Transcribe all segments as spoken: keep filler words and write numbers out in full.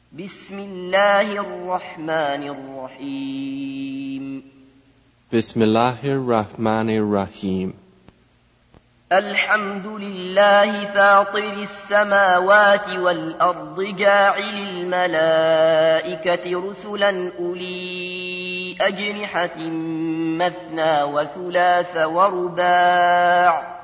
بسم الله الرحمن الرحيم بسم الله الرحمن الرحيم الحمد لله فاطر السماوات والأرض جاعل الملائكة رسلا أولي أجنحة مثنى وثلاث ورباع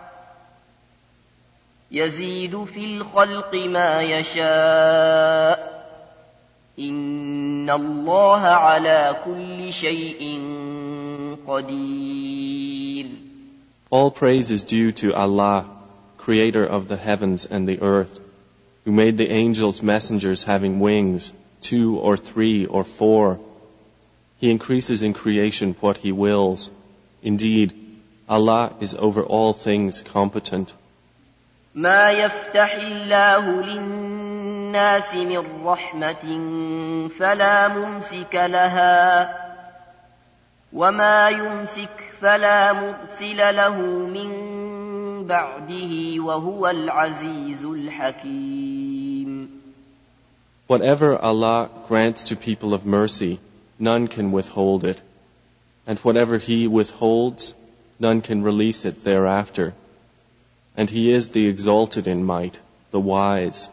يزيد في الخلق ما يشاء إن الله على كل شيء قدير. All praise is due to Allah, creator of the heavens and the earth, who made the angels messengers having wings, two or three or four. He increases in creation what He wills. Indeed, Allah is over all things competent. ما يفتح الله للناس من رحمة فلا ممسك لها وما يمسك فلا مرسل له من بعده وهو العزيز الحكيم. Whatever Allah grants to people of mercy, none can withhold it. And whatever He withholds, none can release it thereafter. And He is the exalted in might, the wise.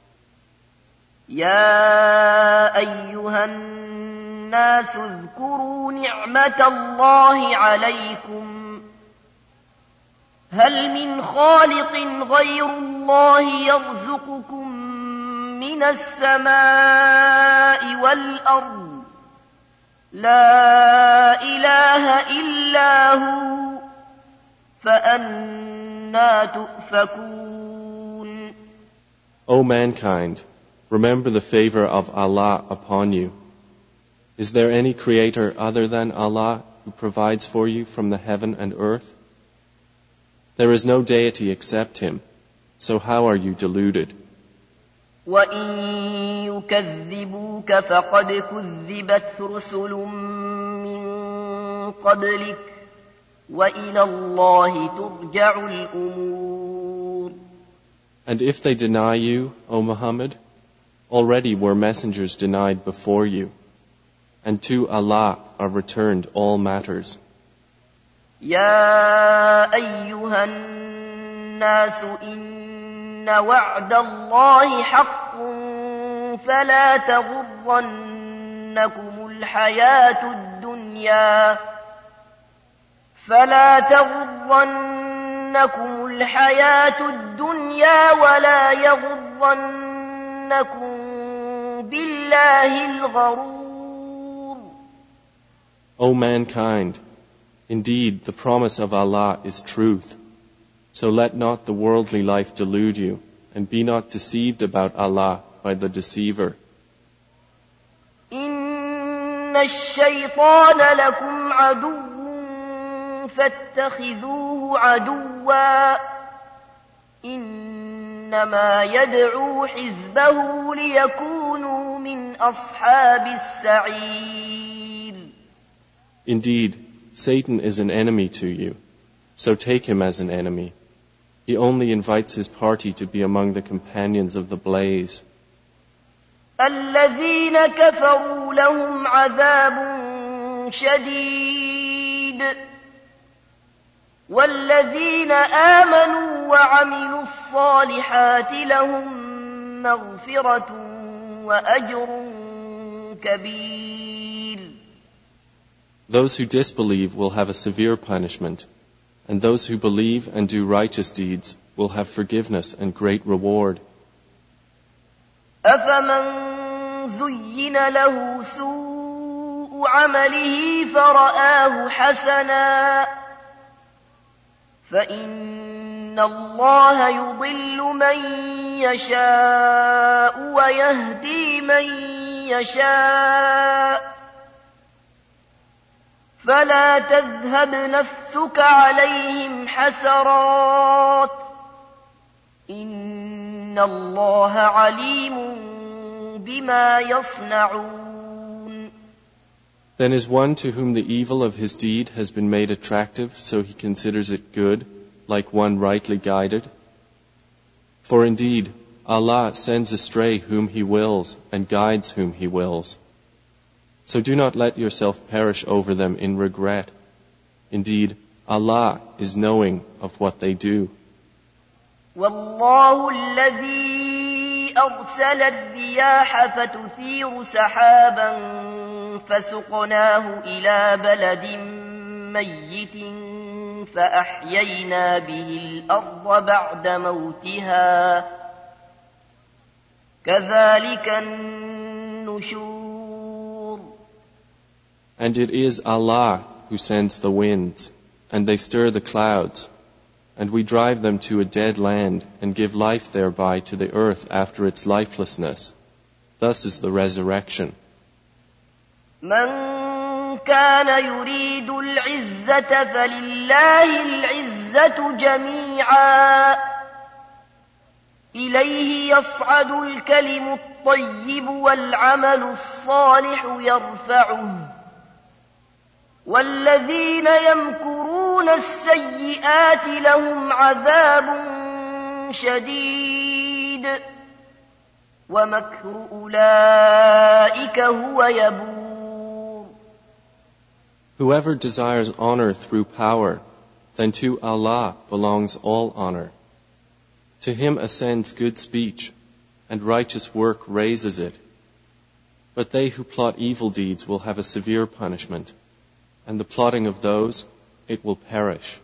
يا أيها الناس اذكروا نعمة الله عليكم هل من خالق غير الله يرزقكم من السماء والأرض لا إله إلا هو فأنا تؤفكون. O mankind, remember the favor of Allah upon you. Is there any creator other than Allah who provides for you from the heaven and earth? There is no deity except Him, so how are you deluded? وَإِن يُكَذِّبُوكَ فَقَدْ كُذِّبَتْ رُسُلٌ مِّن قَبْلِكَ وَإِلَى اللَّهِ تُرْجَعُ الْأُمُورُ. And if they deny you, O Muhammad, already were messengers denied before you, and to Allah are returned all matters. يا أيها الناس إن وعد الله حق فلا تغرنكم الحياة الدنيا فلا تغرنكم الحياة الدنيا ولا يغرنكم بالله الغرور. O mankind, indeed the promise of Allah is truth, so let not the worldly life delude you, and be not deceived about Allah by the deceiver. إن الشيطان لكم عدو فاتخذوه عدوا إنما يدعو حزبه ليكونوا من أصحاب السعير. Indeed, Satan is an enemy to you, so take him as an enemy. He only invites his party to be among the companions of the blaze. الذين كفروا لهم عذاب شديد والذين آمنوا وعملوا الصالحات لهم مغفرة وأجر كبير. Those who disbelieve will have a severe punishment, and those who believe and do righteous deeds will have forgiveness and great reward. أفمن زين له سوء عمله فرآه حسنا فإن الله يضل من يشاء ويهدي من يشاء فلا تذهب نفسك عليهم حسرات إن الله عليم بما يصنعون. Then is one to whom the evil of his deed has been made attractive, so he considers it good, like one rightly guided? For indeed, Allah sends astray whom He wills and guides whom He wills. So do not let yourself perish over them in regret. Indeed, Allah is knowing of what they do. والله الذي أرسل الرياح فتثير سحابا فسقناه إلى بلد ميت فأحيينا به الأرض بعد موتها كذلك النشور. And it is Allah who sends the winds, and they stir the clouds, and we drive them to a dead land and give life thereby to the earth after its lifelessness. Thus is the resurrection. من كان يريد العزة فلله العزة جميعا إليه يصعد الكلم الطيب والعمل الصالح يرفعه والذين يمكرون السيئات لهم عذاب شديد ومكر أولئك هو يبور. Whoever desires honor through power, then to Allah belongs all honor. To Him ascends good speech, and righteous work raises it. But they who plot evil deeds will have a severe punishment, and the plotting of those, it will perish.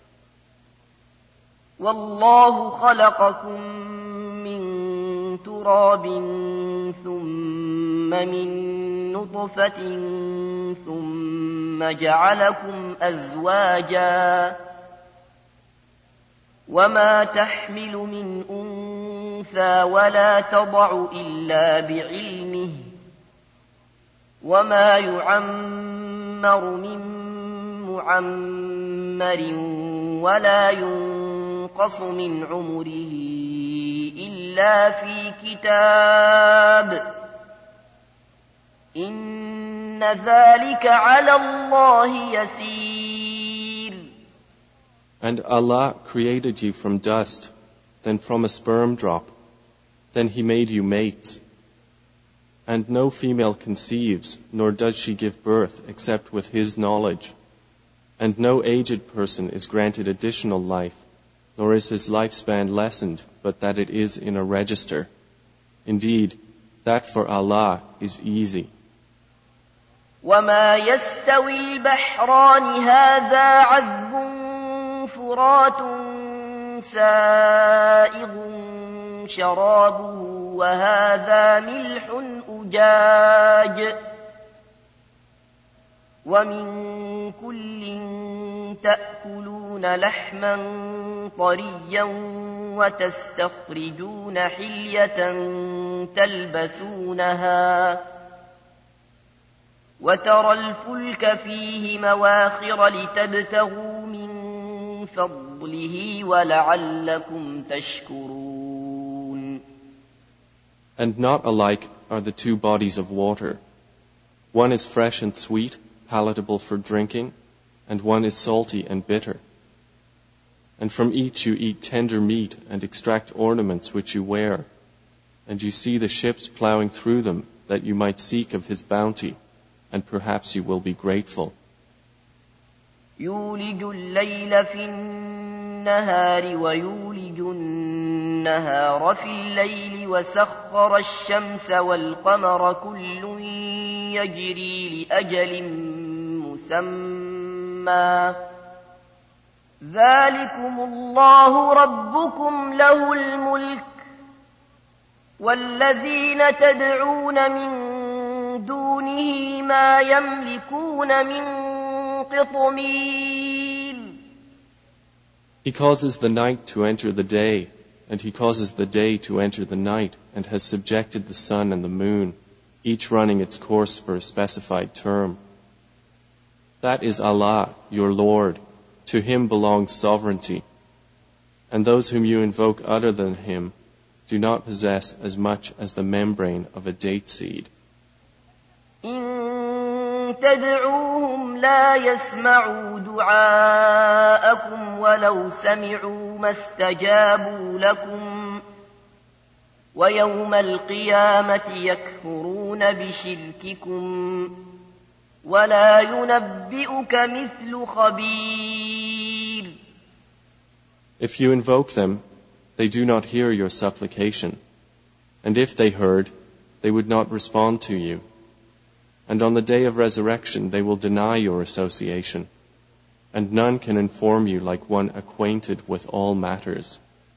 والله خلقكم من تراب ثم من نطفة ثم جعلكم أزواجا وما تحمل من أنثى ولا تضع إلا بعلمه وما يعمر من معمر ولا ينقص من عمره إلا في كتاب إن ذلك على الله يسير. And Allah created you from dust, then from a sperm drop, then He made you mates. And no female conceives, nor does she give birth except with His knowledge. And no aged person is granted additional life, nor is his lifespan lessened, but that it is in a register. Indeed, that for Allah is easy. وما يستوي البحران هذا عذب فرات سائغ شرابه وهذا ملح أجاج ومن كل تأكلون لحما طريا وتستخرجون حلية تلبسونها وترى الفلك فيه مواخر لتبتغوا من فضله ولعلكم تشكرون. And not alike are the two bodies of water. One is fresh and sweet, palatable for drinking, and one is salty and bitter. And from each you eat tender meat and extract ornaments which you wear, and you see the ships plowing through them that you might seek of His bounty, and perhaps you will be grateful. يولج الليل في النهار ويولج النهار في الليل وسخر الشمس والقمر كل يجري لأجل مسمى ذلكم الله ربكم له الملك والذين تدعون من دونه ما يملكون من قطمير. He causes the night to enter the day, and He causes the day to enter the night, and has subjected the sun and the moon, each running its course for a specified term. That is Allah, your Lord. To Him belongs sovereignty. And those whom you invoke other than Him do not possess as much as the membrane of a date seed. إن تدعوهم لا يسمعوا دعاءكم ولو سمعوا ما استجابوا لكم ويوم القيامة يكفرون بشرككم ولا ينبئك مثل خبير. If you invoke them, they do not hear your supplication, and if they heard, they would not respond to you. And on the day of resurrection they will deny your association, and none can inform you like one acquainted with all matters.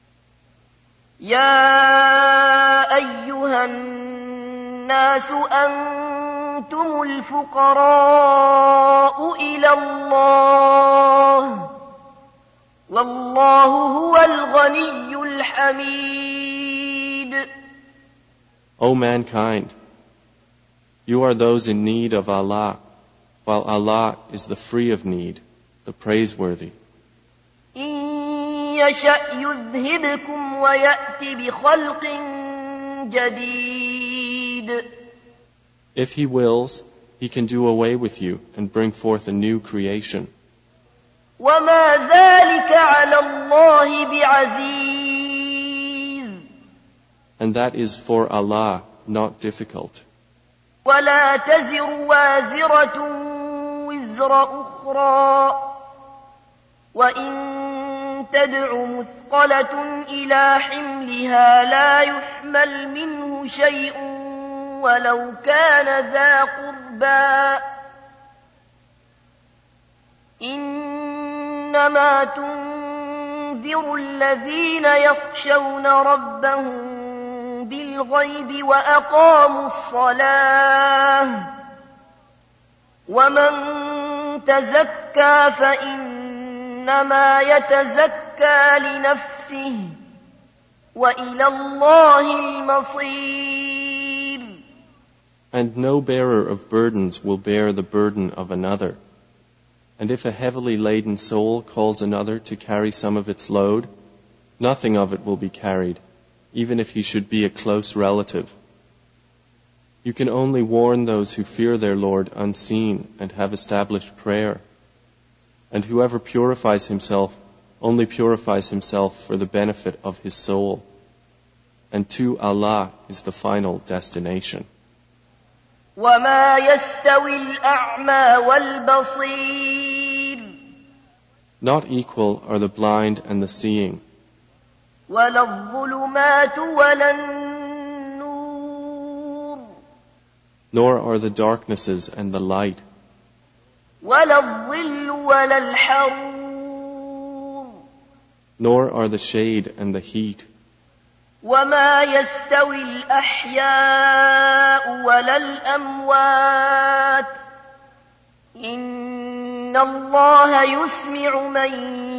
يا أيها الناس أنتم الفقراء إلى الله والله هو الغني الحميد. O mankind, you are those in need of Allah, while Allah is the free of need, the praiseworthy. إن يشأ يذهبكم ويأتي بخلق جديد. If He wills, He can do away with you and bring forth a new creation. وما ذلك على الله بعزيز. And that is for Allah not difficult. ولا تزر وازرة وزر أخرى وإن تدع مثقلة إلى حملها لا يحمل منه شيء ولو كان ذا قربى إنما تنذر الذين يخشون ربهم بالغيب وأقاموا الصلاة ومن تزكى فإنما يتزكى لنفسه وإلى الله المصير. And no bearer of burdens will bear the burden of another. And if a heavily laden soul calls another to carry some of its load, nothing of it will be carried, even if he should be a close relative. You can only warn those who fear their Lord unseen and have established prayer. And whoever purifies himself only purifies himself for the benefit of his soul. And to Allah is the final destination. وما يستوي الأعمى والبصير. Not equal are the blind and the seeing. ولا الظلمات ولا النور. Nor are the darknesses and the light. ولا الظل ولا الحرور. Nor are the shade and the heat. وما يستوي الأحياء ولا الأموات إن الله يسمع من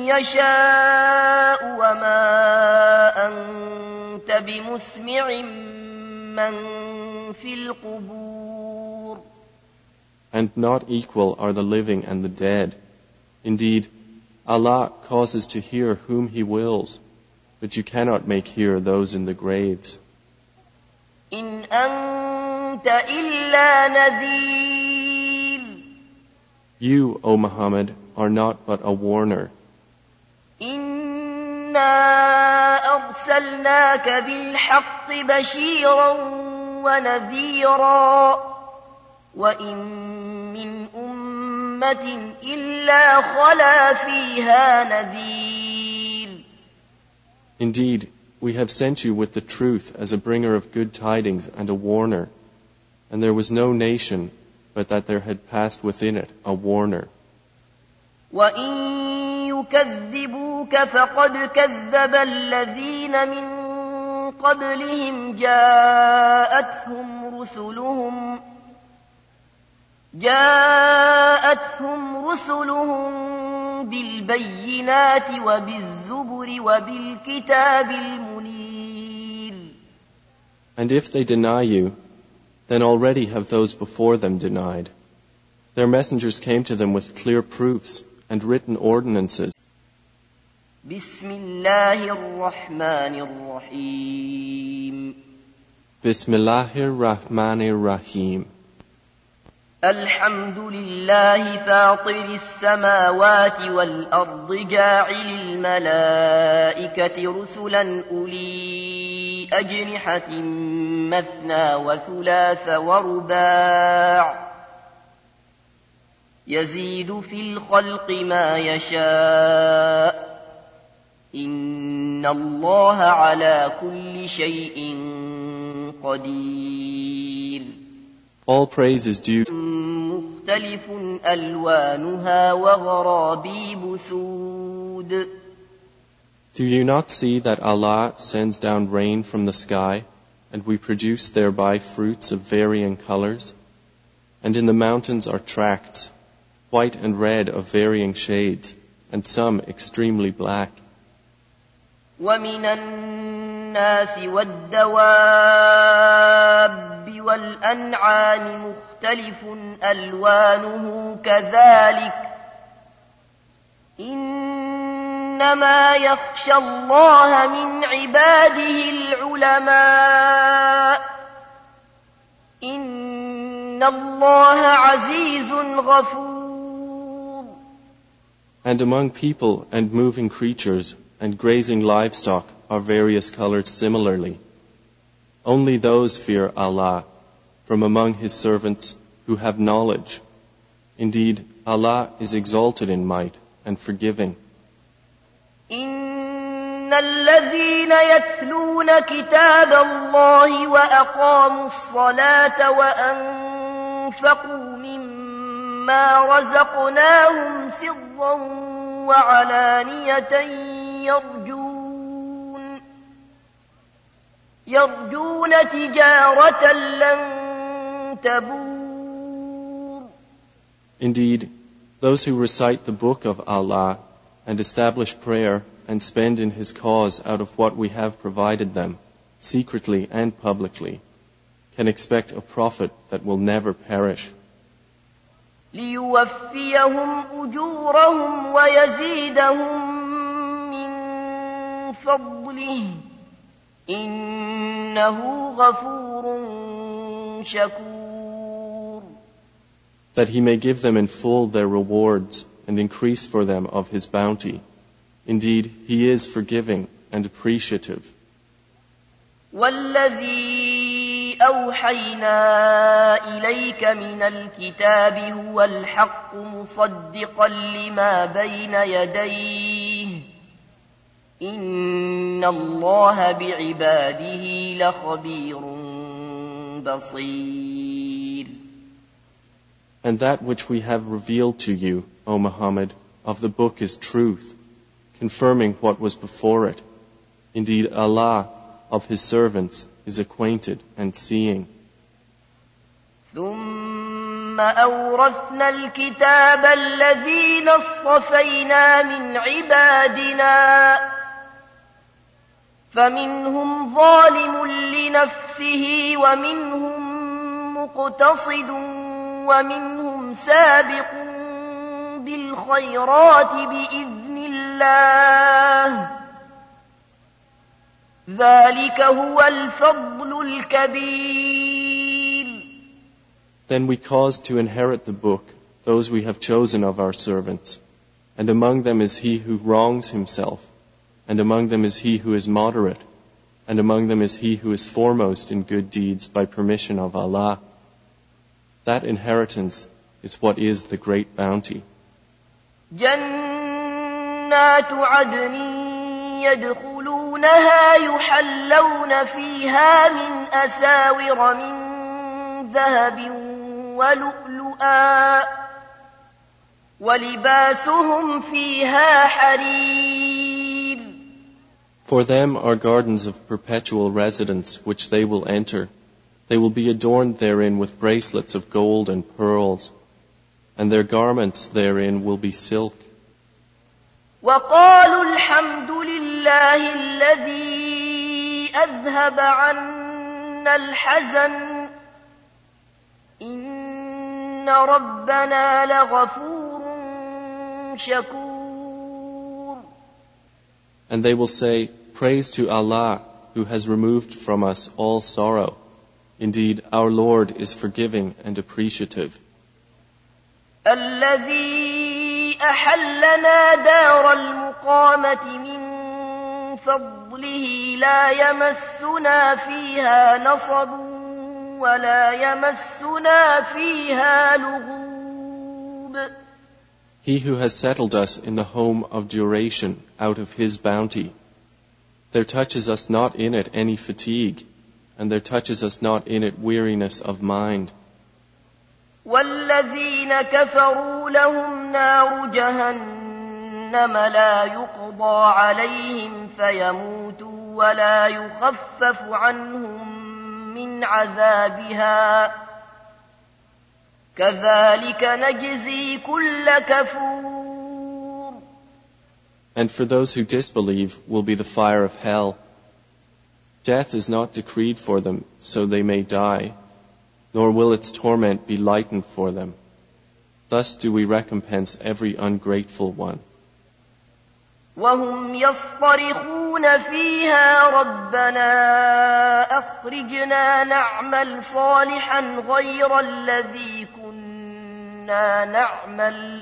يشاء وما أنت بمسمع من في القبور. And not equal are the living and the dead. Indeed, Allah causes to hear whom He wills, but you cannot make hear those in the graves. إن أنت إلا نذير. You, O Muhammad, are not but a warner. إنا أرسلناك بالحق بشيرا ونذيرا وإن من أمة إلا خلا فيها نذير. Indeed, we have sent you with the truth as a bringer of good tidings and a warner, and there was no nation but that there had passed within it a warner. وَإِن يُكَذِّبُوكَ فَقَدْ كَذَّبَ الَّذِينَ مِن قَبْلِهِمْ جَاءَتْهُمْ رُسُلُهُمْ جاءتهم رسلهم بالبينات وبالزبر وبالكتاب المنير. And if they deny you, then already have those before them denied. Their messengers came to them with clear proofs and written ordinances. بسم الله الرحمن الرحيم. Bismillahir Rahmanir Rahim. الحمد لله فاطر السماوات والأرض جاعل الملائكة رسلا أولي أجنحة مثنى وثلاث ورباع يزيد في الخلق ما يشاء إن الله على كل شيء قدير. All praise is due. مختلف ألوانها وغرابيب سود. Do you not see that Allah sends down rain from the sky, and we produce thereby fruits of varying colors? And in the mountains are tracts, white and red of varying shades, and some extremely black. ومن الناس والدواب والأنعام مختلف ألوانه كذلك إنما يخشى الله من عباده العلماء إن الله عزيز غفور. And among people and moving creatures and grazing livestock are various colored similarly. Only those fear Allah from among His servants who have knowledge. Indeed, Allah is exalted in might and forgiving. إن الذين يتلون كتاب الله وأقاموا الصلاة وأنفقوا مما رزقناهم سرا وعلانية يرجون يرجون تجارة لن تبور. Indeed, those who recite the book of Allah and establish prayer and spend in His cause out of what we have provided them, secretly and publicly, can expect a profit that will never perish. ليوفيهم أجورهم ويزيدهم من فضله إنه غفور شكور. That He may give them in full their rewards and increase for them of His bounty. Indeed, He is forgiving and appreciative. والذي أوحينا إليك من الكتاب هو الحق مصدقا لما بين يديه إن الله بعباده لخبير بصير. And that which we have revealed to you, O Muhammad, of the book is truth, confirming what was before it. Indeed, Allah of His servants is acquainted and seeing. ثم أورثنا الكتاب الذين اصطفينا من عبادنا فمنهم ظالم لنفسه ومنهم مقتصد ومنهم سابق بالخيرات بإذن الله ذلك هو الفضل الكبير. Then we caused to inherit the book those we have chosen of our servants, and among them is he who wrongs himself, and among them is he who is moderate, and among them is he who is foremost in good deeds by permission of Allah. That inheritance is what is the great bounty. جنات عدن يدخلونها يحلون فيها من أساور من ذهب ولؤلؤا ولباسهم فيها حرير. For them are gardens of perpetual residence which they will enter. They will be adorned therein with bracelets of gold and pearls, and their garments therein will be silk. وقالوا الحمد لله الذي أذهب عنا الحزن إن ربنا لغفور شكور. And they will say, praise to Allah who has removed from us all sorrow. Indeed, our Lord is forgiving and appreciative. الذي أحلنا دار المقامة من فضله لا يمسنا فيها نصب ولا يمسنا فيها لغوب. He who has settled us in the home of duration out of His bounty, there touches us not in it any fatigue, and there touches us not in it weariness of mind. والذين كفروا لهم نار جهنم لا يقضى عليهم فيموتوا ولا يخفف عنهم من عذابها كذلك نجزي كل كفور. And for those who disbelieve will be the fire of hell. Death is not decreed for them so they may die, nor will its torment be lightened for them. Thus do we recompense every ungrateful one. وهم يصطرخون فيها ربنا أخرجنا نعمل صالحا غير الذي كنا نعمل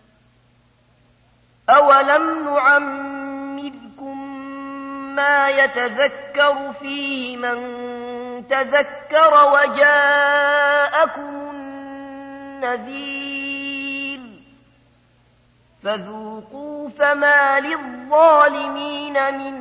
أولم نعمركم ما يتذكر فيه من تذكر وجاءكم النذير فذوقوا فما للظالمين من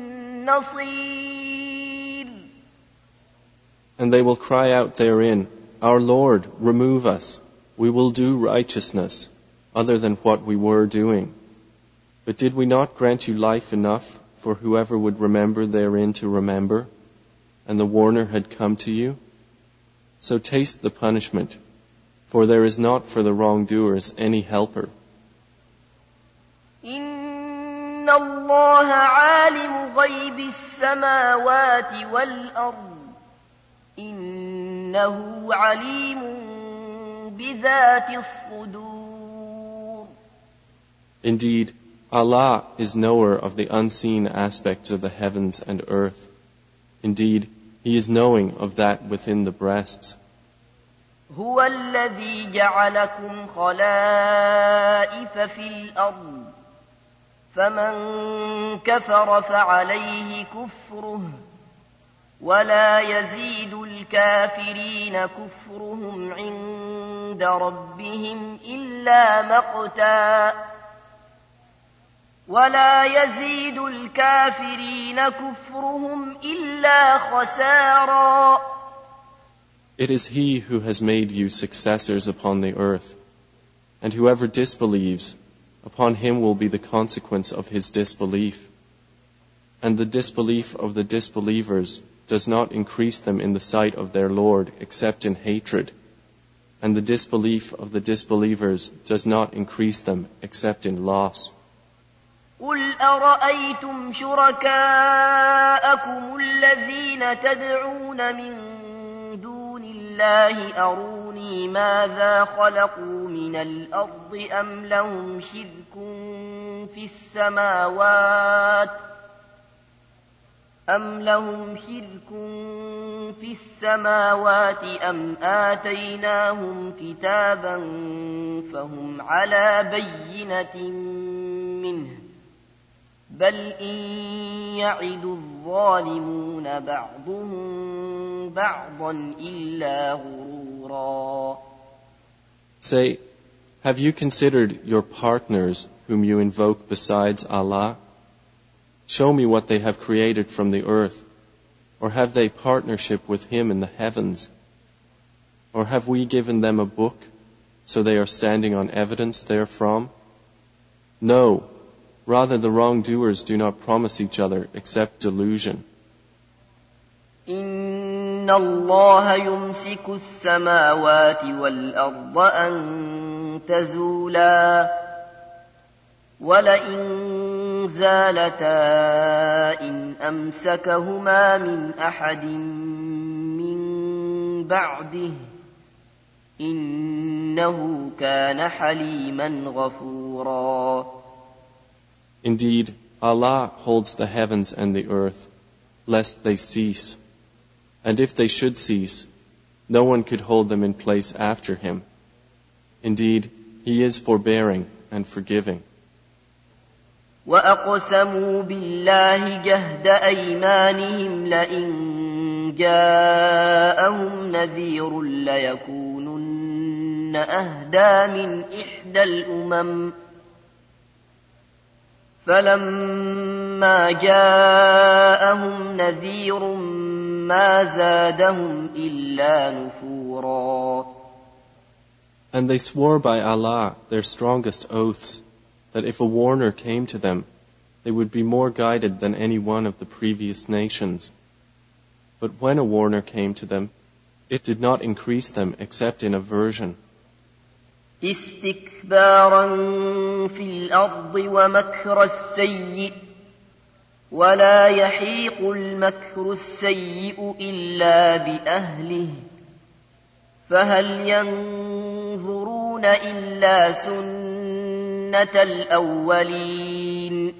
نصير. And they will cry out therein, Our Lord, remove us. We will do righteousness, other than what we were doing. But did we not grant you life enough for whoever would remember therein to remember, and the warner had come to you? So taste the punishment, for there is not for the wrongdoers any helper. إن الله عالم غيب السماوات والأرض إنه عليم بذات الصدور. Indeed, Allah is knower of the unseen aspects of the heavens and earth. Indeed, He is knowing of that within the breasts. هو الذي جعلكم خلائف في الأرض فمن كفر فعليه كفره ولا يزيد الكافرين كفرهم عند ربهم إلا مقتا ولا يزيد الكافرين كفرهم إلا خسارا. It is He who has made you successors upon the earth, and whoever disbelieves, upon him will be the consequence of his disbelief. And the disbelief of the disbelievers does not increase them in the sight of their Lord except in hatred, and the disbelief of the disbelievers does not increase them except in loss. قُلْ أَرَأَيْتُمْ شُرَكَاءَكُمُ الَّذِينَ تَدْعُونَ مِن دُونِ اللَّهِ أَرُونِي مَاذَا خَلَقُوا مِنَ الْأَرْضِ أَمْ لَهُمْ شِرْكٌ فِي السَّمَاوَاتِ أَمْ لَهُمْ شِرْكٌ فِي السَّمَاوَاتِ أَمْ آتَيْنَاهُمْ كِتَابًا فَهُمْ عَلَى بَيِّنَةٍ مِّنْهُ بل إن يعد الظالمون بعضهم بعضا إلا غرورا. Say, have you considered your partners whom you invoke besides Allah? Show me what they have created from the earth, or have they partnership with Him in the heavens? Or have we given them a book, so they are standing on evidence therefrom? No. Rather, the wrongdoers do not promise each other except delusion. إن الله يمسك السماوات والأرض أن تزولا ولئن زالتا إن أمسكهما من أحد من بعده إنه كان حليما غفورا. Indeed, Allah holds the heavens and the earth, lest they cease. And if they should cease, no one could hold them in place after Him. Indeed, He is forbearing and forgiving. وأقسموا بالله جهد أيمانهم لئن جاءهم نذير ليكونن أهدى من إحدى الأمم فلما جاءهم نذير ما زادهم إلا نفورا. And they swore by Allah their strongest oaths, that if a warner came to them, they would be more guided than any one of the previous nations. But when a warner came to them, it did not increase them except in aversion. استكبارا في الأرض ومكر السيء ولا يحيق المكر السيء إلا بأهله فهل ينظرون إلا سنة الأولين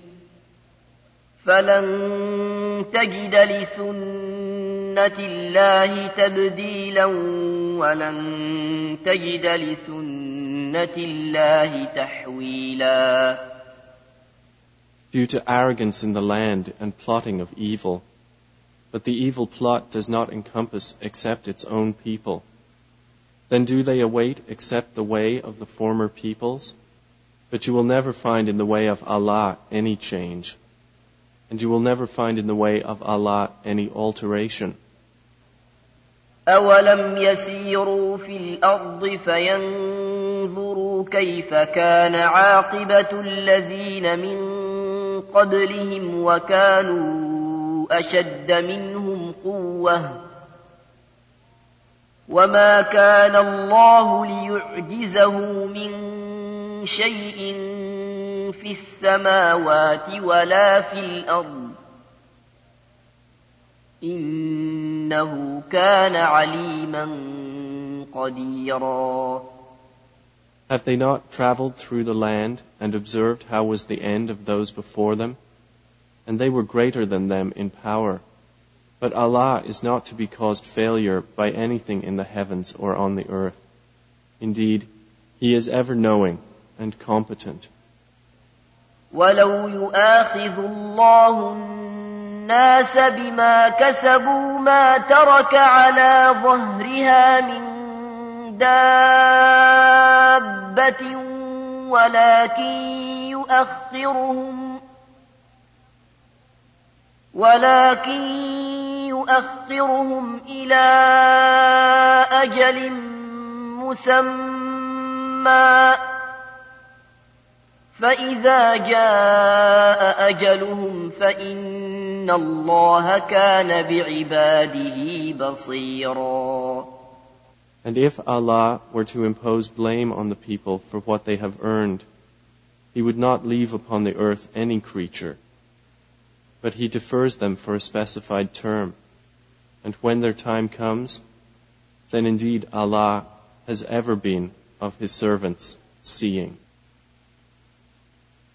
فلن تجد لسنة الله تبديلا ولن تجد لسنة الله تحويلا. Due to arrogance in the land and plotting of evil, but the evil plot does not encompass except its own people. Then do they await except the way of the former peoples? But you will never find in the way of Allah any change, and you will never find in the way of Allah any alteration. أَوَلَمْ يَسِيرُوا فِي الْأَرْضِ فَيَنْظُرُوا كَيْفَ كَانَ عَاقِبَةُ الَّذِينَ مِنْ قبلهم وكانوا أشد منهم قوة وما كان الله ليعجزه من شيء في السماوات ولا في الأرض إنه كان عليما قديرا. Have they not traveled through the land and observed how was the end of those before them? And they were greater than them in power. But Allah is not to be caused failure by anything in the heavens or on the earth. Indeed, He is ever knowing and competent. وَلَوْ يُؤَاخِذُ اللَّهُ النَّاسَ بِمَا كَسَبُوا مَا تَرَكَ عَلَى ظَهْرِهَا مِنْ دابة ولكن يؤخرهم ولكن يؤخرهم إلى أجل مسمى فإذا جاء أجلهم فإن الله كان بعباده بصيرا. And if Allah were to impose blame on the people for what they have earned, He would not leave upon the earth any creature, but He defers them for a specified term. And when their time comes, then indeed Allah has ever been of His servants seeing.